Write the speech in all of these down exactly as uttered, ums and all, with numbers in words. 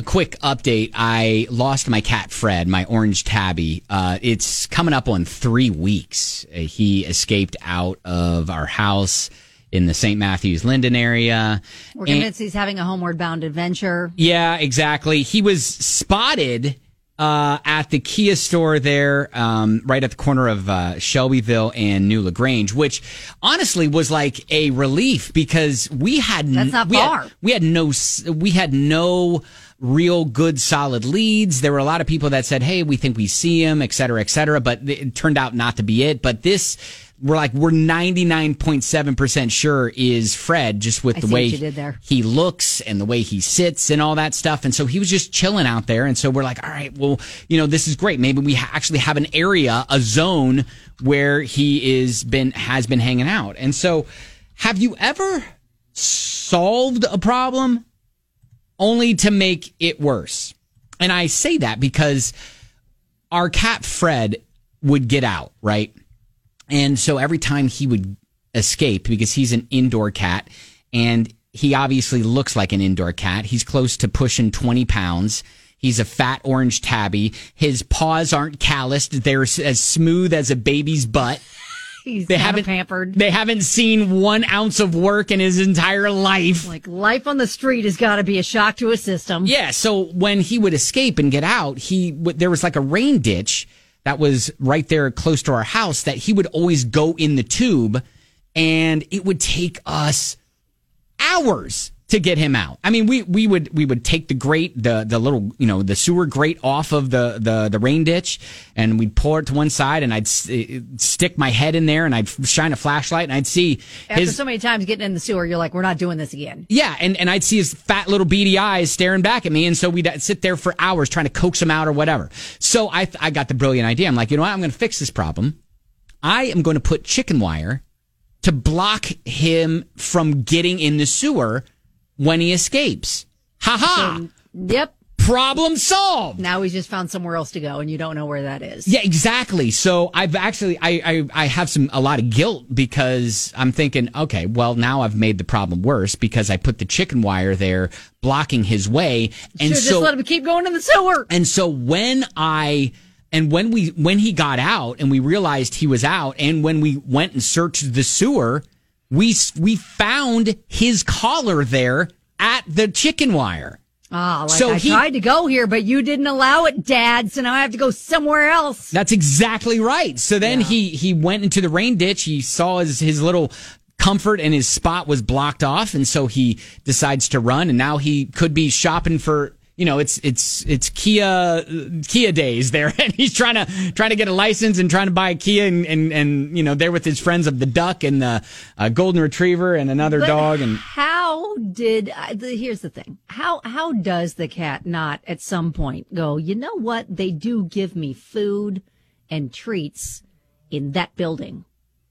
a quick update. I lost my cat, Fred, my orange tabby. Uh, it's coming up on three weeks. Uh, he escaped out of our house in the Saint Matthews Linden area. We're convinced he's having a homeward bound adventure. Yeah, exactly. He was spotted uh, at the Kia store there, um, right at the corner of uh, Shelbyville and New LaGrange, which honestly was like a relief because we had That's not we far. Had, we had no we had no real good solid leads. There were a lot of people that said, "Hey, we think we see him," et cetera, et cetera, but it turned out not to be it. But this. We're like, we're ninety-nine point seven percent sure is Fred, just with I the see way what you did there. he looks and the way he sits and all that stuff. And so he was just chilling out there. And so we're like, all right, well, you know, this is great. Maybe we ha- actually have an area, a zone where he is been, has been hanging out. And so have you ever solved a problem only to make it worse? And I say that because our cat Fred would get out, right? And so every time he would escape, because he's an indoor cat, and he obviously looks like an indoor cat. He's close to pushing twenty pounds. He's a fat orange tabby. His paws aren't calloused. They're as smooth as a baby's butt. He's they kind haven't of pampered. They haven't seen one ounce of work in his entire life. Like, life on the street has got to be a shock to his system. Yeah, so when he would escape and get out, he there was like a rain ditch that was right there close to our house that he would always go in the tube, and it would take us hours to get him out. I mean, we, we would we would take the grate, the the little, you know, the sewer grate off of the, the, the rain ditch, and we'd pour it to one side, and I'd s- stick my head in there, and I'd shine a flashlight, and I'd see After his... so many times getting in the sewer, you're like, we're not doing this again. Yeah, and, and I'd see his fat little beady eyes staring back at me, and so we'd sit there for hours trying to coax him out or whatever. So I I got the brilliant idea. I'm like, you know what? I'm going to fix this problem. I am going to put chicken wire to block him from getting in the sewer when he escapes. Ha ha! So, yep. Problem solved. Now he's just found somewhere else to go, and you don't know where that is. Yeah, exactly. So I've actually, I, I, I have some, a lot of guilt because I'm thinking, okay, well, now I've made the problem worse because I put the chicken wire there blocking his way. And Should so, just let him keep going in the sewer. And so when I, and when we, when he got out and we realized he was out, and when we went and searched the sewer, we, we found his collar there at the chicken wire. Ah, like So I he- tried to go here, but you didn't allow it, Dad, so now I have to go somewhere else. That's exactly right. So then Yeah. he, he went into the rain ditch. He saw his, his little comfort and his spot was blocked off. And so he decides to run. And now he could be shopping for, you know, it's, it's, it's Kia, Kia days there. And he's trying to, trying to get a license and trying to buy a Kia and, and, and you know, there with his friends of the duck and the uh, golden retriever and another But dog. And how did, uh, the, here's the thing. How, how does the cat not at some point go, you know what? They do give me food and treats in that building,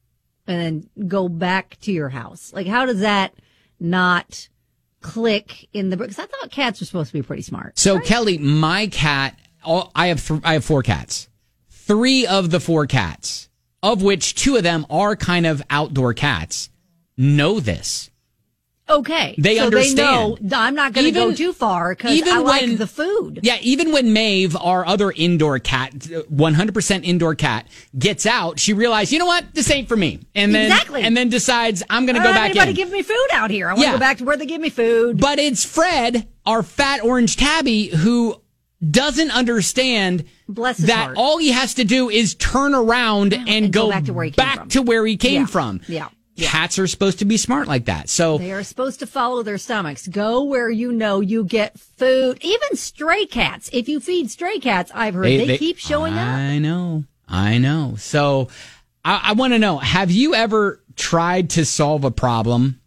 and then go back to your house. Like, how does that not click in the, because I thought cats were supposed to be pretty smart. So Kelly, my cat, all, I have th- I have four cats. Three of the four cats, of which two of them are kind of outdoor cats, know this. Okay. They so understand. they know I'm not going to go Even- too far because even I like when- the food. Yeah, even when Maeve, our other indoor cat, one hundred percent indoor cat, gets out, she realized, you know what, this ain't for me, and then Exactly. and then decides I'm going I to don't go have back anybody in. give me food out here. I want to Yeah. go back to where they give me food. But it's Fred, our fat orange tabby, who doesn't understand Bless his that heart. all he has to do is turn around and, and go go back to where he came back from. to where he came Yeah. from. Yeah. Cats are supposed to be smart like that. So They are supposed to follow their stomachs. Go where you know you get food. Even stray cats. If you feed stray cats, I've heard they, keep showing up. I know. I know. So I, I want to know, have you ever tried to solve a problem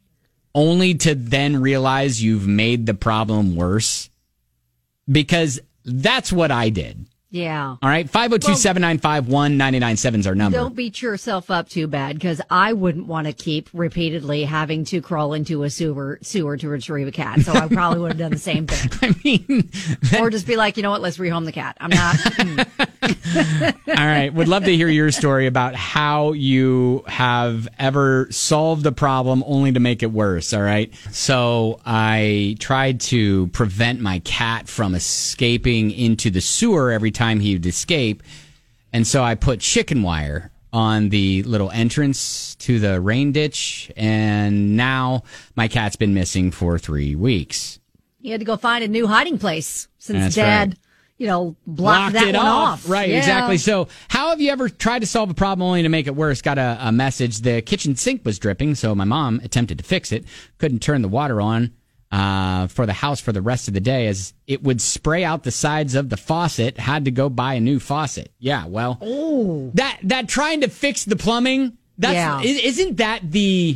only to then realize you've made the problem worse? Because that's what I did. Yeah. All right. five oh two, seven nine five, one nine nine seven is our number. Don't beat yourself up too bad, because I wouldn't want to keep repeatedly having to crawl into a sewer sewer to retrieve a cat. So I probably would have done the same thing. I mean, that... or just be like, you know what? Let's rehome the cat. I'm not. mm. All right. Would love to hear your story about how you have ever solved a problem only to make it worse. All right. So I tried to prevent my cat from escaping into the sewer every time he would escape. And so I put chicken wire on the little entrance to the rain ditch. And now my cat's been missing for three weeks. You had to go find a new hiding place since That's Dad, right. you know, blocked, blocked that it one off. off. Right, yeah. exactly. So how have you ever tried to solve a problem only to make it worse? Got a, a message. The kitchen sink was dripping, so my mom attempted to fix it. Couldn't turn the water on uh, for the house for the rest of the day, as it would spray out the sides of the faucet. Had to go buy a new faucet. Yeah, well, Ooh. that that trying to fix the plumbing, that's Yeah. isn't that the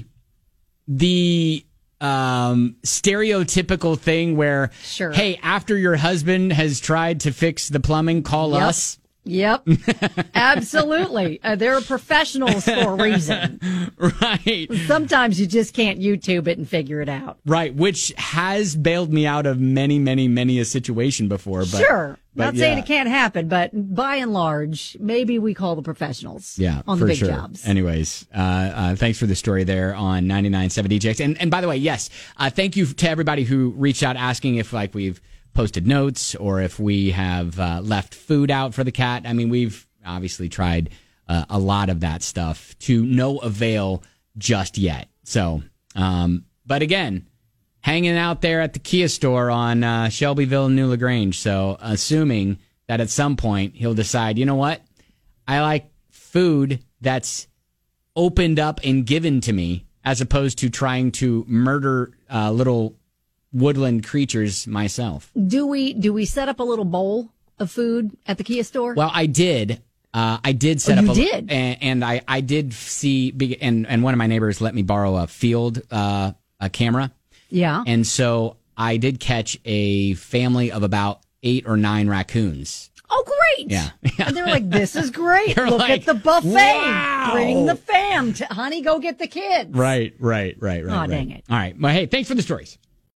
the um stereotypical thing where, Sure. hey, after your husband has tried to fix the plumbing, call Yep. us? Yep. Absolutely. Uh, they're professionals for a reason. Right. Sometimes you just can't YouTube it and figure it out. Right, which has bailed me out of many, many, many a situation before. But, Sure. but Not yeah. saying it can't happen, but by and large, maybe we call the professionals Yeah, on for the big sure. jobs. Anyways, uh, uh, thanks for the story there on ninety-nine point seven D J X. And, and by the way, yes, uh, thank you to everybody who reached out asking if like we've posted notes or if we have uh, left food out for the cat. I mean, we've obviously tried uh, a lot of that stuff to no avail just yet. So, um, but again, hanging out there at the Kia store on uh, Shelbyville and New LaGrange. So assuming that at some point he'll decide, you know what? I like food that's opened up and given to me as opposed to trying to murder uh, little woodland creatures myself. Do we do we set up a little bowl of food at the Kia store? Well, I did. Uh, I did set Oh, up you a did? And, and I, I did see, big, and, and one of my neighbors let me borrow a field uh, a camera. Yeah. And so I did catch a family of about eight or nine raccoons. Oh, great. Yeah. And they're like, this is great. They're Look like, at the buffet. wow. Bring the fam. To, honey, go get the kids. Right, right, right, right. Aw, right. dang it. All right. Well, hey, thanks for the stories.